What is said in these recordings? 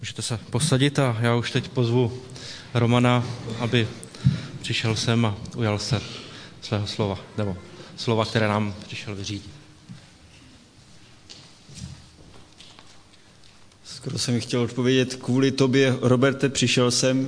Můžete se posadit a já už teď pozvu Romana, aby přišel sem a ujal se svého slova, nebo slova, které nám přišel vyřídit. Skoro jsem mi chtěl odpovědět, kvůli tobě, Roberte, přišel jsem.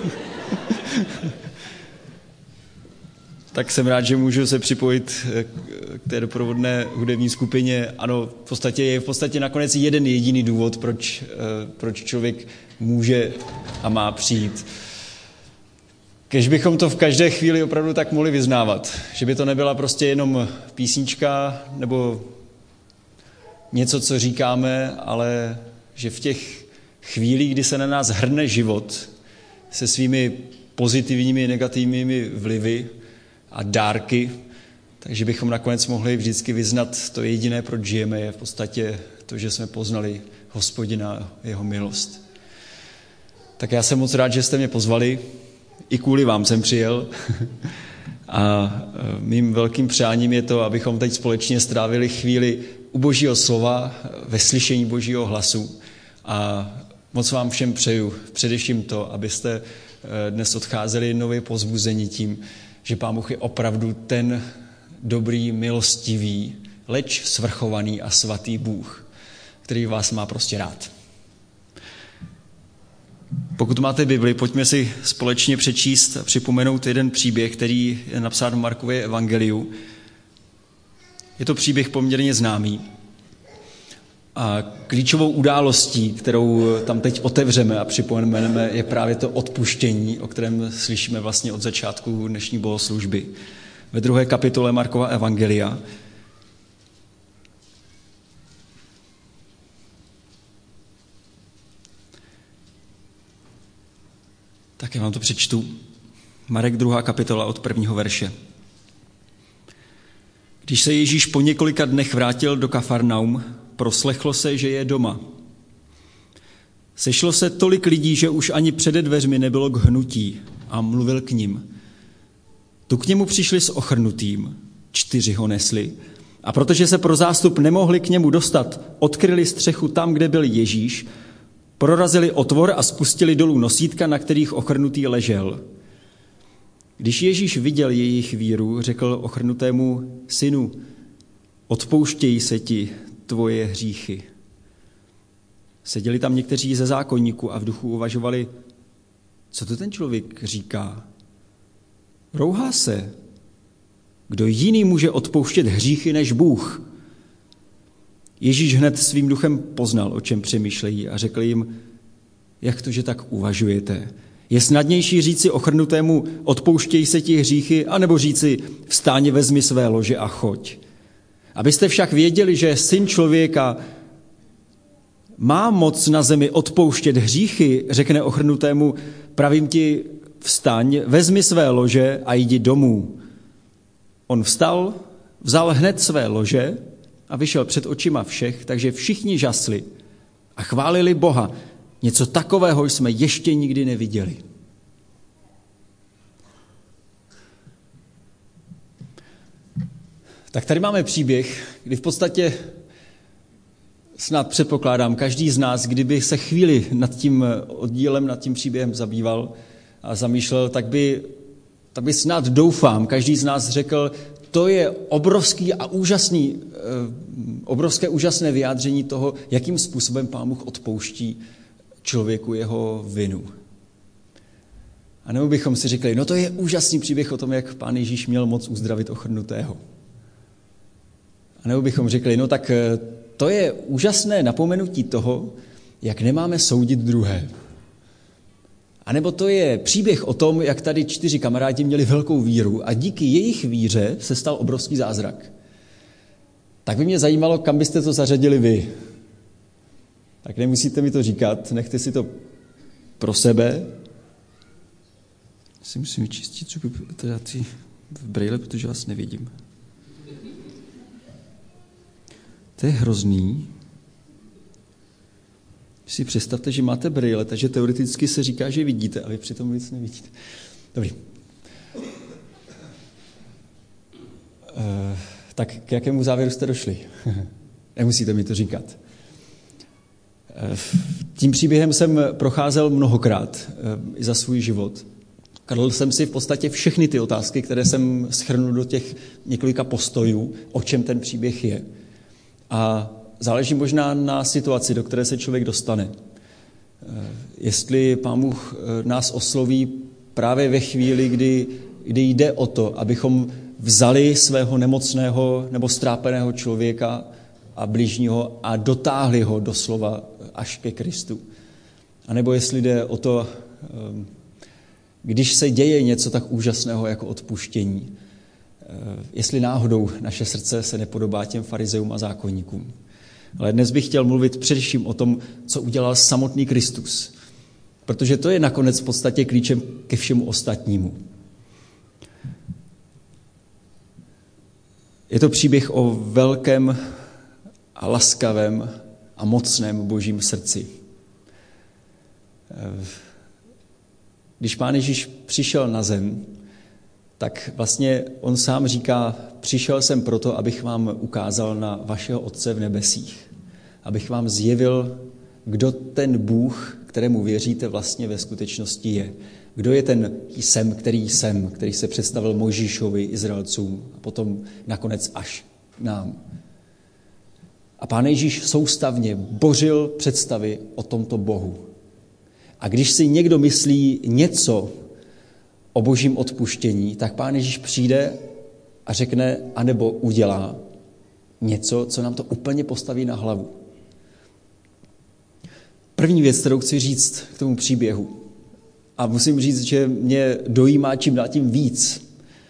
Tak jsem rád, že můžu se připojit k té doprovodné hudební skupině. Ano, je v podstatě nakonec jeden jediný důvod, proč člověk může a má přijít. Kež bychom to v každé chvíli opravdu tak mohli vyznávat. Že by to nebyla prostě jenom písnička nebo něco, co říkáme, ale že v těch chvílích, kdy se na nás hrne život se svými pozitivními i negativními vlivy a dárky, takže bychom nakonec mohli vždycky vyznat to jediné, proč žijeme, je v podstatě to, že jsme poznali Hospodina a jeho milost. Tak já jsem moc rád, že jste mě pozvali, i kvůli vám jsem přijel a mým velkým přáním je to, abychom teď společně strávili chvíli u Božího slova, ve slyšení Božího hlasu a moc vám všem přeju především to, abyste dnes odcházeli nově povzbuzení tím, že Pán Bůh je opravdu ten dobrý, milostivý, leč svrchovaný a svatý Bůh, který vás má prostě rád. Pokud máte Bibli, pojďme si společně přečíst a připomenout jeden příběh, který je napsán v Markově evangeliu. Je to příběh poměrně známý. A klíčovou událostí, kterou tam teď otevřeme a připomeneme, je právě to odpuštění, o kterém slyšíme vlastně od začátku dnešní bohoslužby. Ve 2. kapitole Markova evangelia. Tak já vám to přečtu. Marek 2. kapitola od 1. verše. Když se Ježíš po několika dnech vrátil do Kafarnaum, proslechlo se, že je doma. Sešlo se tolik lidí, že už ani přede dveřmi nebylo k hnutí a mluvil k nim. Tu k němu přišli s ochrnutým, 4 ho nesli a protože se pro zástup nemohli k němu dostat, odkryli střechu tam, kde byl Ježíš, prorazili otvor a spustili dolů nosítka, na kterých ochrnutý ležel. Když Ježíš viděl jejich víru, řekl ochrnutému: synu, odpouštějí se ti tvoje hříchy. Seděli tam někteří ze zákonníků a v duchu uvažovali, co to ten člověk říká. Rouhá se. Kdo jiný může odpouštět hříchy než Bůh? Ježíš hned svým duchem poznal, o čem přemýšlejí a řekl jim, jak to, že tak uvažujete? Je snadnější říci ochrnutému, odpouštějí se ti hříchy, anebo říci, vstáň, vezmi své lože a choď. Abyste však věděli, že Syn člověka má moc na zemi odpouštět hříchy, řekne ochrnutému, pravím ti, vstaň, vezmi své lože a jdi domů. On vstal, vzal hned své lože a vyšel před očima všech, takže všichni žasli a chválili Boha. Něco takového jsme ještě nikdy neviděli. Tak tady máme příběh, kdy v podstatě snad předpokládám, každý z nás, kdyby se chvíli nad tím oddílem, nad tím příběhem zabýval a zamýšlel, tak by snad doufám, každý z nás řekl, to je obrovské úžasné vyjádření toho, jakým způsobem Pán Bůh odpouští člověku jeho vinu. A nebo bychom si řekli, no to je úžasný příběh o tom, jak Pán Ježíš měl moc uzdravit ochrnutého. A nebo bychom řekli, no tak to je úžasné napomenutí toho, jak nemáme soudit druhé. A nebo to je příběh o tom, jak tady 4 kamarádi měli velkou víru a díky jejich víře se stal obrovský zázrak. Tak by mě zajímalo, kam byste to zařadili vy. Tak nemusíte mi to říkat, nechte si to pro sebe. Si musím vyčistit teda ty v brejle, protože vás nevidím. To je hrozný. Si představte, že máte brejle, takže teoreticky se říká, že vidíte, a vy přitom nic nevidíte. Dobrý. Tak k jakému závěru jste došli? Nemusíte mi to říkat. Tím příběhem jsem procházel mnohokrát i za svůj život. Kladl jsem si v podstatě všechny ty otázky, které jsem shrnul do těch několika postojů, o čem ten příběh je. A záleží možná na situaci, do které se člověk dostane. Jestli Pán Bůh nás osloví právě ve chvíli, kdy jde o to, abychom vzali svého nemocného nebo strápeného člověka a bližního a dotáhli ho doslova až ke Kristu. A nebo jestli jde o to, když se děje něco tak úžasného jako odpuštění, jestli náhodou naše srdce se nepodobá těm farizeům a zákonníkům. Ale dnes bych chtěl mluvit především o tom, co udělal samotný Kristus. Protože to je nakonec v podstatě klíčem ke všemu ostatnímu. Je to příběh o velkém a laskavém a mocném Božím srdci. Když Pán Ježíš přišel na zem, tak vlastně on sám říká, přišel jsem proto, abych vám ukázal na vašeho Otce v nebesích. Abych vám zjevil, kdo ten Bůh, kterému věříte, vlastně ve skutečnosti je. Kdo je ten jsem, který se představil Mojžíšovi, Izraelcům a potom nakonec až nám. A Pán Ježíš soustavně bořil představy o tomto Bohu. A když si někdo myslí něco o Božím odpuštění, tak Pán Ježíš přijde a řekne, anebo udělá něco, co nám to úplně postaví na hlavu. První věc, kterou chci říct k tomu příběhu, a musím říct, že mě dojímá čím dál tím víc.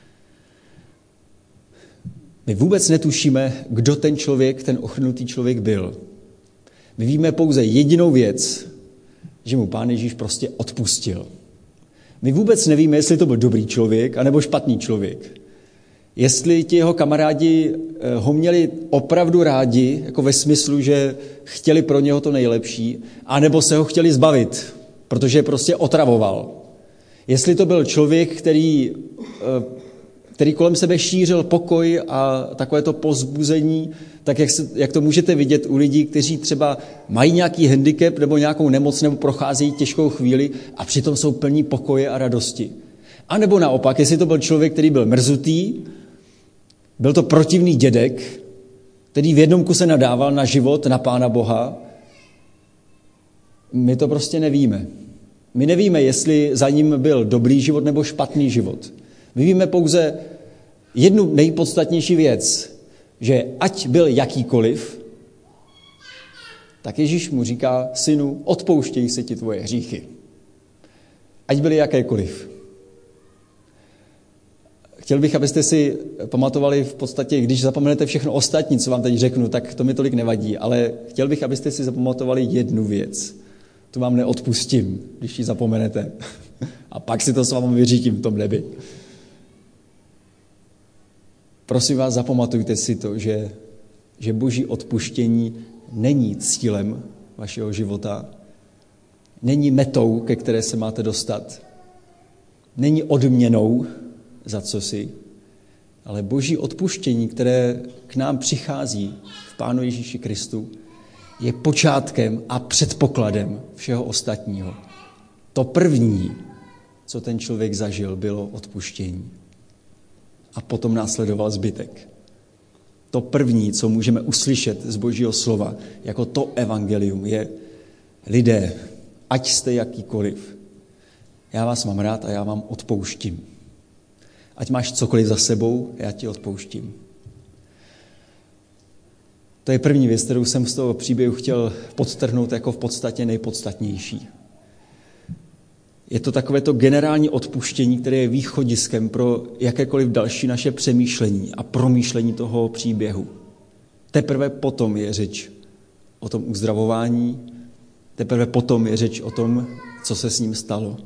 My vůbec netušíme, kdo ten člověk, ten ochrnutý člověk byl. My víme pouze jedinou věc, že mu Pán Ježíš prostě odpustil. My vůbec nevíme, jestli to byl dobrý člověk, anebo špatný člověk. Jestli ti jeho kamarádi ho měli opravdu rádi, jako ve smyslu, že chtěli pro něho to nejlepší, anebo se ho chtěli zbavit, protože prostě otravoval. Jestli to byl člověk, který kolem sebe šířil pokoj a takové to povzbuzení, tak jak to můžete vidět u lidí, kteří třeba mají nějaký handicap nebo nějakou nemoc nebo procházejí těžkou chvíli a přitom jsou plní pokoje a radosti. A nebo naopak, jestli to byl člověk, který byl mrzutý, byl to protivný dědek, který v jednom kuse nadával na život, na Pána Boha, my to prostě nevíme. My nevíme, jestli za ním byl dobrý život nebo špatný život. My víme pouze jednu nejpodstatnější věc, že ať byl jakýkoliv, tak Ježíš mu říká, synu, odpouštěj se ti tvoje hříchy. Ať byly jakékoliv. Chtěl bych, abyste si pamatovali v podstatě, když zapomenete všechno ostatní, co vám teď řeknu, tak to mi tolik nevadí, ale chtěl bych, abyste si zapamatovali jednu věc. Tu vám neodpustím, když ji zapomenete. A pak si to s vámi vyřídím v tom nebi. Prosím vás, zapamatujte si to, že Boží odpuštění není cílem vašeho života, není metou, ke které se máte dostat, není odměnou za cosi, ale Boží odpuštění, které k nám přichází v Pánu Ježíši Kristu, je počátkem a předpokladem všeho ostatního. To první, co ten člověk zažil, bylo odpuštění. A potom následoval zbytek. To první, co můžeme uslyšet z Božího slova, jako to evangelium, je lidé, ať jste jakýkoliv, já vás mám rád a já vám odpouštím. Ať máš cokoliv za sebou, já ti odpouštím. To je první věc, kterou jsem z toho příběhu chtěl podtrhnout jako v podstatě nejpodstatnější. Je to takové to generální odpuštění, které je východiskem pro jakékoliv další naše přemýšlení a promýšlení toho příběhu. Teprve potom je řeč o tom uzdravování, teprve potom je řeč o tom, co se s ním stalo.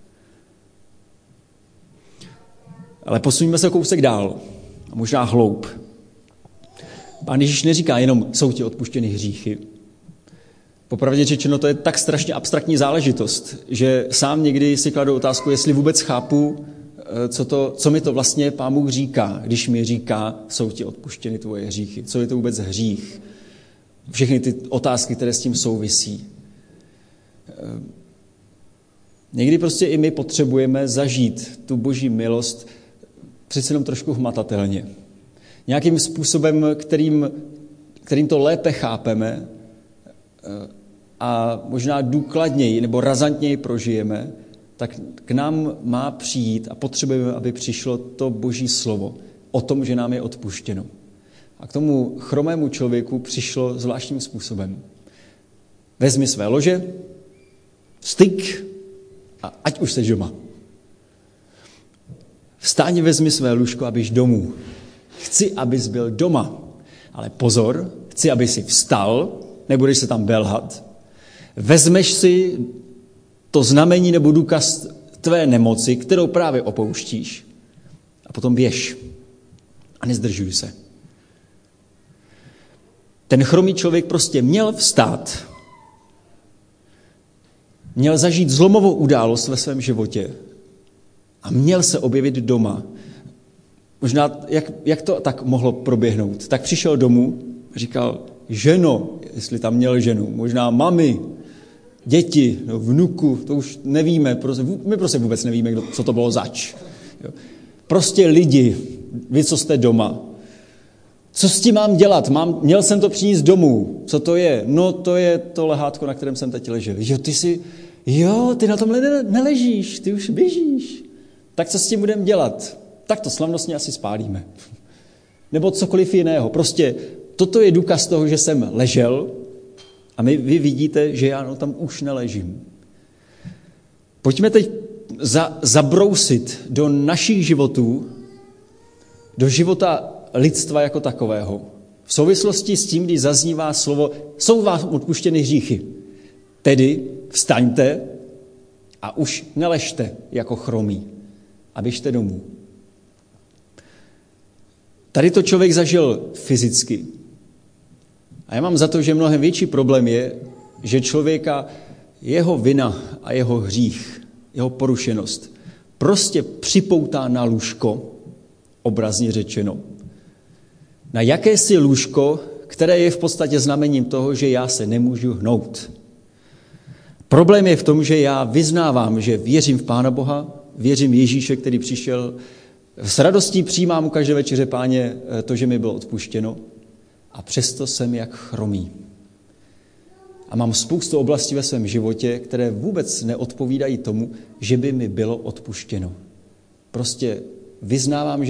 Ale posuňme se kousek dál, a možná hloub. Pán Ježíš neříká jenom, jsou ti odpuštěny hříchy. Popravdě řečeno, to je tak strašně abstraktní záležitost, že sám někdy si kladu otázku, jestli vůbec chápu, co mi to vlastně Pán Bůh říká, když mi říká, jsou ti odpuštěny tvoje hříchy. Co je to vůbec hřích? Všechny ty otázky, které s tím souvisí. Někdy prostě i my potřebujeme zažít tu boží milost přece jenom trošku hmatatelně. Nějakým způsobem, kterým to lépe chápeme a možná důkladněji nebo razantněji prožijeme, tak k nám má přijít a potřebujeme, aby přišlo to boží slovo o tom, že nám je odpuštěno. A k tomu chromému člověku přišlo zvláštním způsobem. Vezmi své lože, styk a ať už seš doma. Vstaň, vezmi své lůžko a běž domů. Chci, abys byl doma. Ale pozor, chci, aby si vstal, nebudeš se tam belhat. Vezmeš si to znamení nebo důkaz tvé nemoci, kterou právě opouštíš, a potom běž. A nezdržuj se. Ten chromý člověk prostě měl vstát. Měl zažít zlomovou událost ve svém životě a měl se objevit doma. Možná, jak to tak mohlo proběhnout? Tak přišel domů a říkal, ženo, jestli tam měl ženu, možná mami, děti, no, vnuku, to už nevíme, my prostě vůbec nevíme, co to bylo zač. Prostě lidi, vy, co jste doma. Co s tím mám dělat? Měl jsem to přinést domů. Co to je? No, to je to lehátko, na kterém jsem teď ležel. Ty na tomhle neležíš, ty už běžíš. Tak co s tím budeme dělat? Tak to slavnostně asi spálíme. Nebo cokoliv jiného. Prostě toto je důkaz toho, že jsem ležel a vy vidíte, že já tam už neležím. Pojďme teď zabrousit do našich životů, do života lidstva jako takového. V souvislosti s tím, když zaznívá slovo, jsou vám odpuštěny hříchy. Tedy vstaňte a už neležte jako chromí a běžte domů. Tady to člověk zažil fyzicky. A já mám za to, že mnohem větší problém je, že člověka jeho vina a jeho hřích, jeho porušenost prostě připoutá na lůžko, obrazně řečeno. Na jakési lůžko, které je v podstatě znamením toho, že já se nemůžu hnout. Problém je v tom, že já vyznávám, že věřím v Pána Boha, věřím Ježíše, který přišel, s radostí přijímám u každé večeře, Páně, to, že mi bylo odpuštěno, a přesto jsem jak chromý. A mám spoustu oblastí ve svém životě, které vůbec neodpovídají tomu, že by mi bylo odpuštěno. Prostě vyznávám,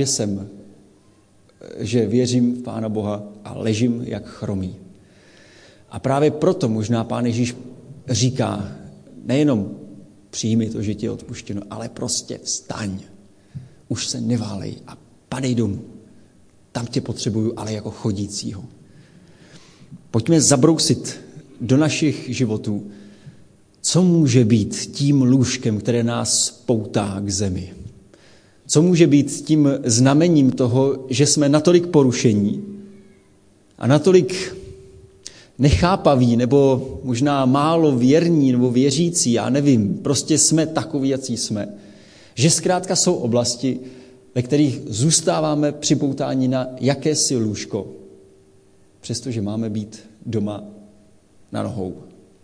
že věřím v Pána Boha a ležím jak chromý. A právě proto možná Pán Ježíš říká, nejenom přijmi to, že ti je odpuštěno, ale prostě vstaň. Už se neválej a padej domů. Tam tě potřebuju, ale jako chodícího. Pojďme zabrousit do našich životů, co může být tím lůžkem, které nás poutá k zemi. Co může být tím znamením toho, že jsme natolik porušení a natolik nechápaví, nebo možná málo věrní, nebo věřící, já nevím, prostě jsme takoví, jací jsme. Že zkrátka jsou oblasti, ve kterých zůstáváme připoutáni na jakési lůžko, přestože máme být doma na nohou.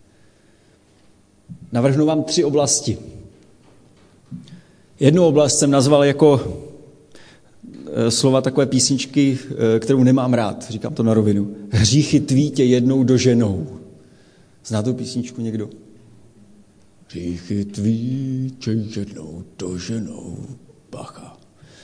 Navrhnu vám 3 oblasti. Jednu oblast jsem nazval jako slova takové písničky, kterou nemám rád, říkám to na rovinu. Hříchy tví tě jednou doženou. Zná tu písničku někdo? Hříchy tví tě jednou doženou. Bacha.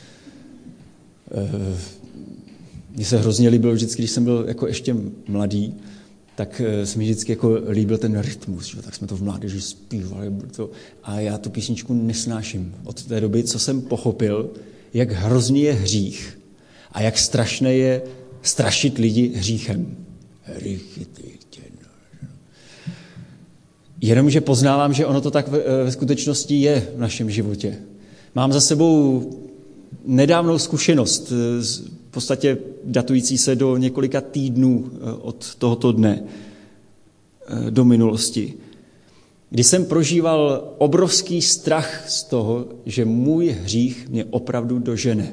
Mně se hrozně líbilo vždycky, když jsem byl jako ještě mladý, tak se mi vždycky jako líbil ten rytmus, že? Tak jsme to v mládeži zpívali. A já tu písničku nesnáším. Od té doby, co jsem pochopil, jak hrozný je hřích a jak strašné je strašit lidi hříchem. Jenomže poznávám, že ono to tak ve skutečnosti je v našem životě. Mám za sebou nedávnou zkušenost, v podstatě datující se do několika týdnů od tohoto dne do minulosti, kdy jsem prožíval obrovský strach z toho, že můj hřích mě opravdu dožene.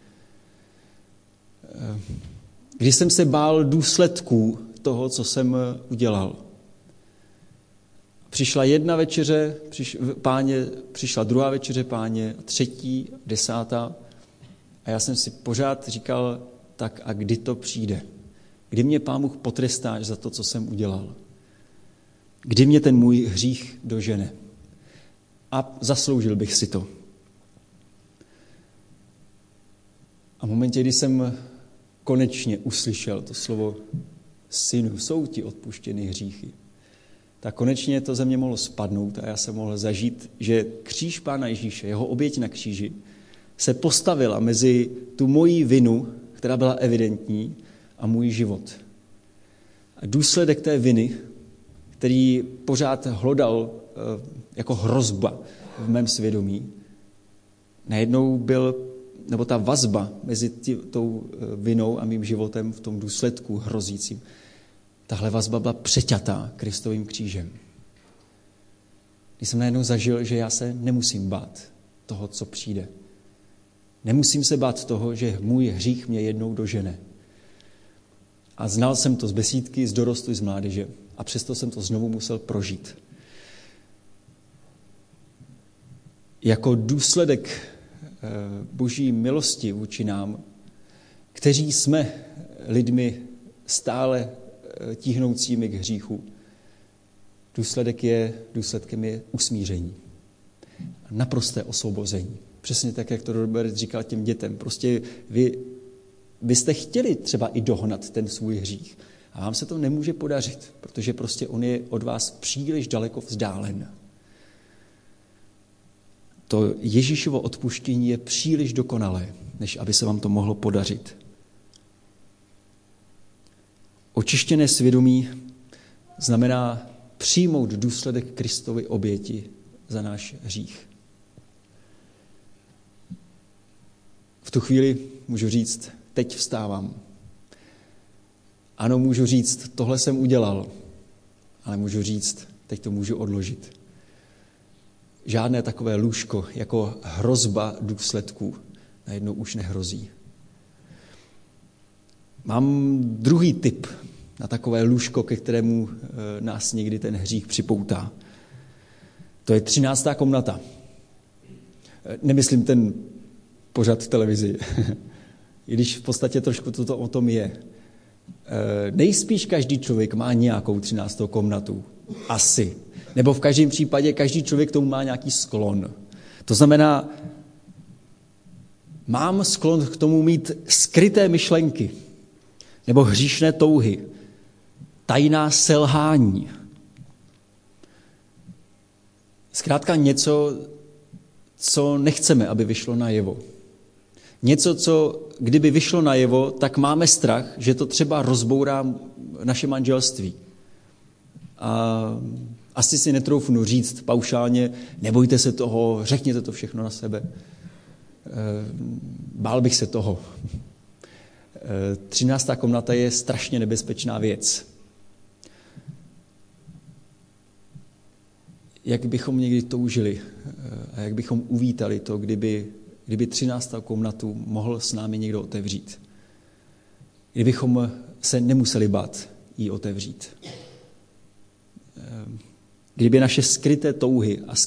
Když jsem se bál důsledků toho, co jsem udělal. Přišla jedna večeře Páně, přišla druhá večeře Páně, třetí, 10. A já jsem si pořád říkal, tak a kdy to přijde? Kdy mě Pán Bůh potrestáš za to, co jsem udělal? Kdy mě ten můj hřích dožene? A zasloužil bych si to. A v momentě, kdy jsem konečně uslyšel to slovo synu, jsou ti odpuštěny hříchy, tak konečně to ze mě mohlo spadnout a já jsem mohl zažít, že kříž Pána Ježíše, jeho oběť na kříži, se postavila mezi tu moji vinu, která byla evidentní, a můj život. A důsledek té viny, který pořád hlodal jako hrozba v mém svědomí, najednou byl, nebo ta vazba mezi tou vinou a mým životem v tom důsledku hrozícím, tahle vazba byla přeťatá Kristovým křížem. Když jsem najednou zažil, že já se nemusím bát toho, co přijde. Nemusím se bát toho, že můj hřích mě jednou dožene. A znal jsem to z besídky, z dorostu, z mládeže. A přesto jsem to znovu musel prožít. Jako důsledek Boží milosti vůči nám, kteří jsme lidmi stále tíhnoucími k hříchu, důsledkem je usmíření. Naprosté osvobození. Přesně tak, jak to Robert říkal těm dětem. Prostě vy jste chtěli třeba i dohnat ten svůj hřích. A vám se to nemůže podařit, protože prostě on je od vás příliš daleko vzdálen. To Ježíšovo odpuštění je příliš dokonalé, než aby se vám to mohlo podařit. Očištěné svědomí znamená přijmout důsledek Kristovy oběti za náš hřích. V tu chvíli můžu říct, teď vstávám. Ano, můžu říct, tohle jsem udělal, ale můžu říct, teď to můžu odložit. Žádné takové lůžko jako hrozba důsledků najednou už nehrozí. Mám druhý tip na takové lůžko, ke kterému nás někdy ten hřích připoutá. To je 13. komnata. Nemyslím ten pořad v televizi, i když v podstatě trošku toto o tom je. Nejspíš každý člověk má nějakou 13. komnatu. Asi. Nebo v každém případě každý člověk tomu má nějaký sklon. To znamená, mám sklon k tomu mít skryté myšlenky nebo hříšné touhy, tajná selhání. Zkrátka něco, co nechceme, aby vyšlo najevo. Něco, co kdyby vyšlo najevo, tak máme strach, že to třeba rozbourá naše manželství. A asi si netroufnu říct paušálně, nebojte se toho, řekněte to všechno na sebe. Bál bych se toho. 13. komnata je strašně nebezpečná věc. Jak bychom někdy toužili a jak bychom uvítali to, kdyby 13. komnatu mohl s námi někdo otevřít. Kdybychom se nemuseli bát ji otevřít. Kdyby naše skryté touhy a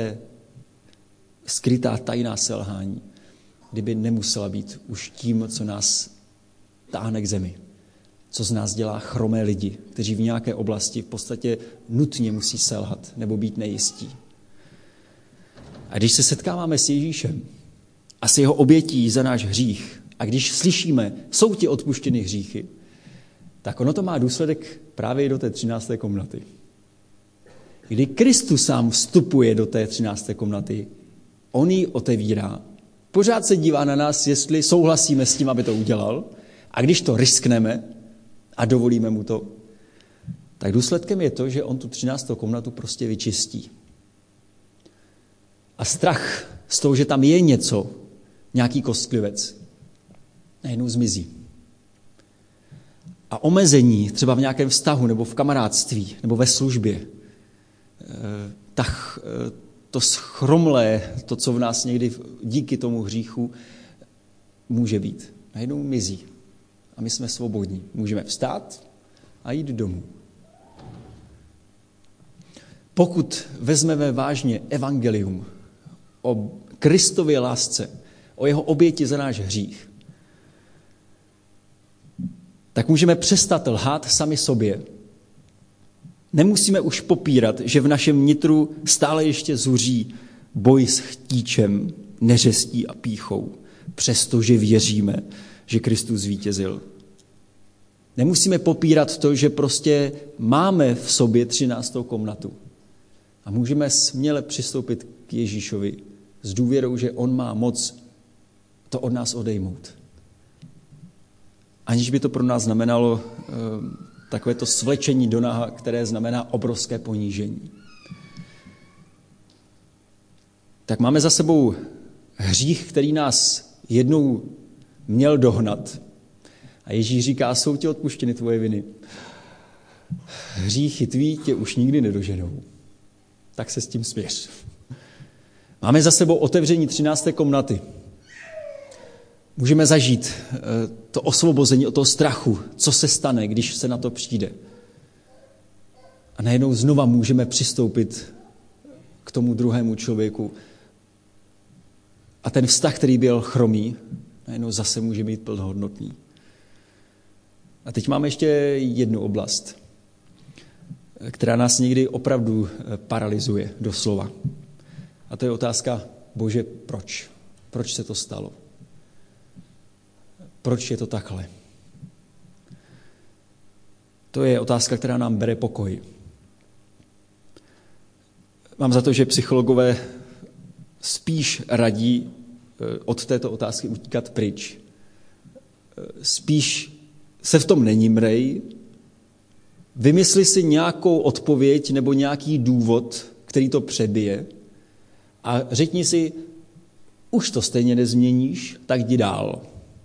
skrytá tajná selhání, kdyby nemusela být už tím, co nás táhne k zemi, co z nás dělá chromé lidi, kteří v nějaké oblasti v podstatě nutně musí selhat nebo být nejistí. A když se setkáváme s Ježíšem a s jeho obětí za náš hřích, a když slyšíme, jsou ti odpuštěny hříchy, tak ono to má důsledek právě do té 13. komnaty. Kdy Kristus sám vstupuje do té 13. komnaty, on ji otevírá, pořád se dívá na nás, jestli souhlasíme s tím, aby to udělal, a když to riskneme a dovolíme mu to, tak důsledkem je to, že on tu 13. komnatu prostě vyčistí. A strach z toho, že tam je něco, nějaký kostlivec, najednou zmizí. A omezení třeba v nějakém vztahu nebo v kamarádství nebo ve službě, tak to schromlé, to, co v nás někdy díky tomu hříchu může být, najednou mizí. A my jsme svobodní. Můžeme vstát a jít domů. Pokud vezmeme vážně evangelium o Kristově lásce, o jeho oběti za náš hřích, tak můžeme přestat lhát sami sobě. Nemusíme už popírat, že v našem nitru stále ještě zuří boj s chtíčem, neřestí a pýchou, přestože věříme, že Kristus zvítězil. Nemusíme popírat to, že prostě máme v sobě 13. komnatu. A můžeme směle přistoupit k Ježíšovi s důvěrou, že on má moc to od nás odejmout. Aniž by to pro nás znamenalo takové to svlečení do naha, které znamená obrovské ponížení. Tak máme za sebou hřích, který nás jednou měl dohnat. A Ježíš říká, jsou ti odpuštěny tvoje viny. Hříchy tvý tě už nikdy nedoženou. Tak se s tím směř. Máme za sebou otevření 13. komnaty. Můžeme zažít to osvobození od toho strachu, co se stane, když se na to přijde. A najednou znova můžeme přistoupit k tomu druhému člověku. A ten vztah, který byl chromý, najednou zase může být plnohodnotný. A teď máme ještě jednu oblast, která nás někdy opravdu paralyzuje doslova. A to je otázka, Bože, proč? Proč se to stalo? Proč je to takhle? To je otázka, která nám bere pokoj. Mám za to, že psychologové spíš radí od této otázky utíkat pryč. Spíš se v tom nenímrej, vymysli si nějakou odpověď nebo nějaký důvod, který to přebije a řekni si, už to stejně nezměníš, tak jdi dál.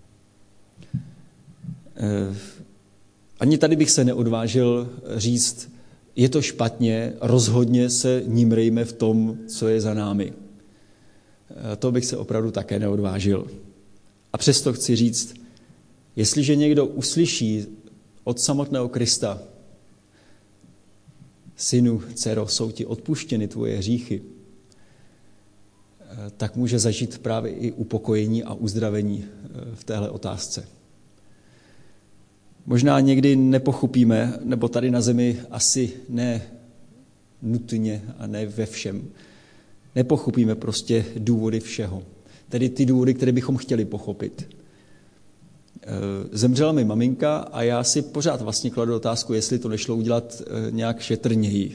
Ani tady bych se neodvážil říct, je to špatně, rozhodně se nímrejme v tom, co je za námi. To bych se opravdu také neodvážil. A přesto chci říct, jestliže někdo uslyší od samotného Krista, synu, dcero, jsou ti odpuštěny tvoje hříchy, tak může zažít právě i upokojení a uzdravení v téhle otázce. Možná někdy nepochopíme, nebo tady na zemi asi ne nutně a ne ve všem. Nepochopíme prostě důvody všeho. Tedy ty důvody, které bychom chtěli pochopit. Zemřela mi maminka a já si pořád vlastně kladu otázku, jestli to nešlo udělat nějak šetrněji.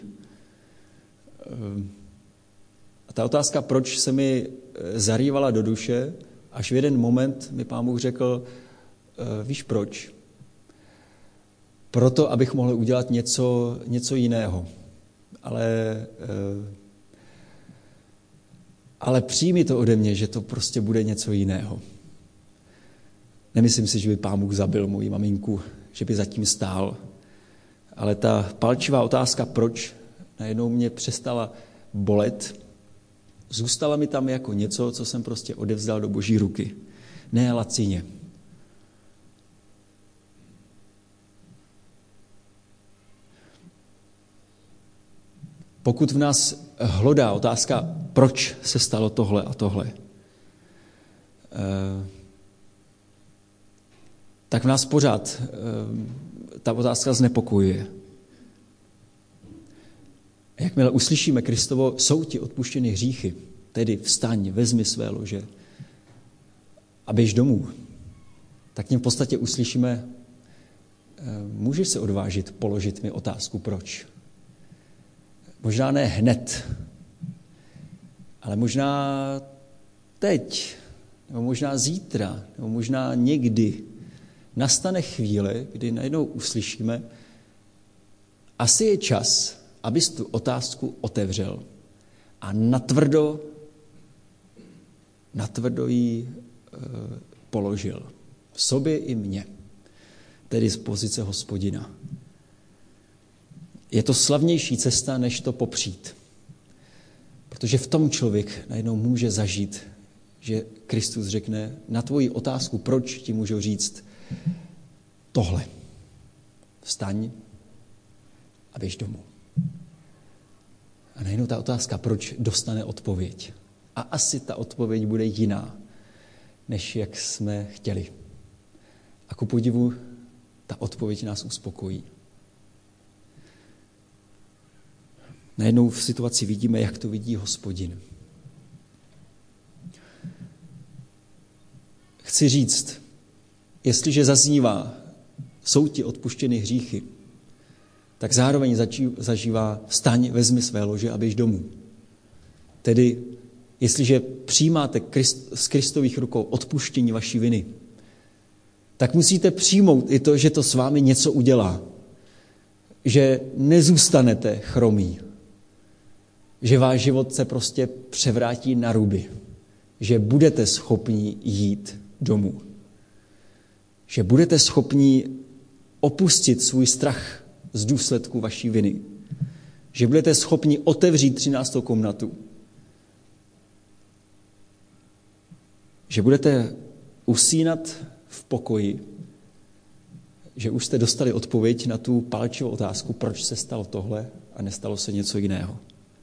A ta otázka, proč se mi zarývala do duše, až v jeden moment mi Pán Bůh řekl, víš proč? Proto, abych mohl udělat něco jiného. Ale přijmi to ode mě, že to prostě bude něco jiného. Nemyslím si, že by Pán Bůh zabil moji maminku, že by zatím stál. Ale ta palčivá otázka, proč, najednou mě přestala bolet. Zůstala mi tam jako něco, co jsem prostě odevzdal do Boží ruky. Ne lacině. Pokud v nás hlodá otázka, proč se stalo tohle a tohle, tak v nás pořád ta otázka znepokojuje. Jakmile uslyšíme Kristovo, jsou ti odpuštěny hříchy, tedy vstaň, vezmi své lože a běž domů, tak tím v podstatě uslyšíme, můžeš se odvážit položit mi otázku, proč? Možná ne hned, ale možná teď, nebo možná zítra, nebo možná někdy nastane chvíle, kdy najednou uslyšíme, asi je čas, abys tu otázku otevřel a natvrdo ji položil. Sobě i mně, tedy z pozice Hospodina. Je to slavnější cesta, než to popřít. Protože v tom člověk najednou může zažít, že Kristus řekne na tvoji otázku, proč ti můžu říct tohle. Vstaň a běž domů. A najednou ta otázka, proč, dostane odpověď. A asi ta odpověď bude jiná, než jak jsme chtěli. A ku podivu, ta odpověď nás uspokojí. Najednou v situaci vidíme, jak to vidí Hospodin. Chci říct, jestliže zaznívá, jsou ti odpuštěny hříchy, tak zároveň zažívá vstaň, vezmi své lože a běž domů. Tedy, jestliže přijímáte z Kristových rukou odpuštění vaší viny, tak musíte přijmout i to, že to s vámi něco udělá. Že nezůstanete chromí. Že váš život se prostě převrátí na ruby. Že budete schopni jít domů. Že budete schopni opustit svůj strach z důsledku vaší viny. Že budete schopni otevřít 13. komnatu. Že budete usínat v pokoji, že už jste dostali odpověď na tu palčivou otázku, proč se stalo tohle a nestalo se něco jiného.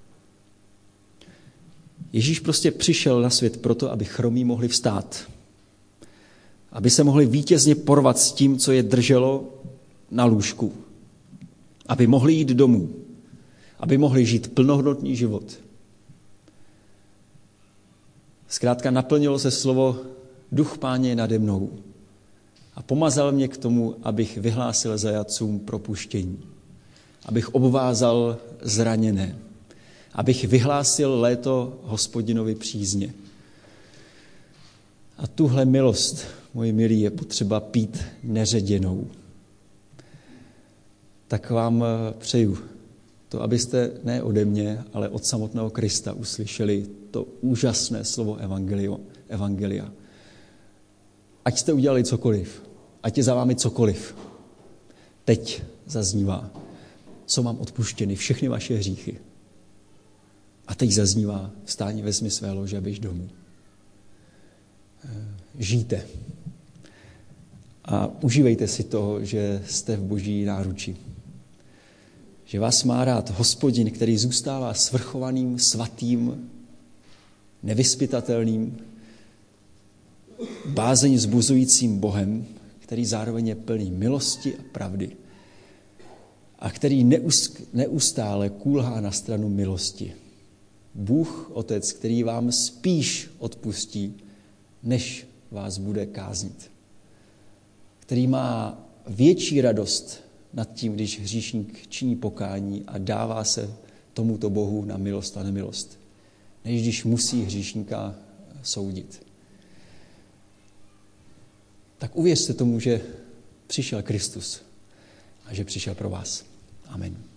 Ježíš prostě přišel na svět proto, aby chromí mohli vstát. Aby se mohli vítězně porvat s tím, co je drželo na lůžku. Aby mohli jít domů. Aby mohli žít plnohodnotný život. Zkrátka naplnilo se slovo Duch Páně je nade mnou a pomazal mě k tomu, abych vyhlásil zajatcům propuštění, abych obvázal zraněné, abych vyhlásil léto Hospodinovi přízně. A tuhle milost, moji milí, je potřeba pít neředěnou. Tak vám přeju to, abyste ne ode mě, ale od samotného Krista uslyšeli to úžasné slovo evangelia. Ať jste udělali cokoliv, ať je za vámi cokoliv. Teď zaznívá, co mám odpuštěny, všechny vaše hříchy. A teď zaznívá, vstáň, vezmi své lože a běž domů. Žijte. A užívejte si toho, že jste v Boží náruči. Že vás má rád Hospodin, který zůstává svrchovaným, svatým, nevyzpytatelným, bázeň vzbuzujícím Bohem, který zároveň je plný milosti a pravdy a který neustále kulhá na stranu milosti. Bůh, Otec, který vám spíš odpustí, než vás bude káznit. Který má větší radost nad tím, když hříšník činí pokání a dává se tomuto Bohu na milost a nemilost, než když musí hříšníka soudit. Tak uvěřte tomu, že přišel Kristus a že přišel pro vás. Amen.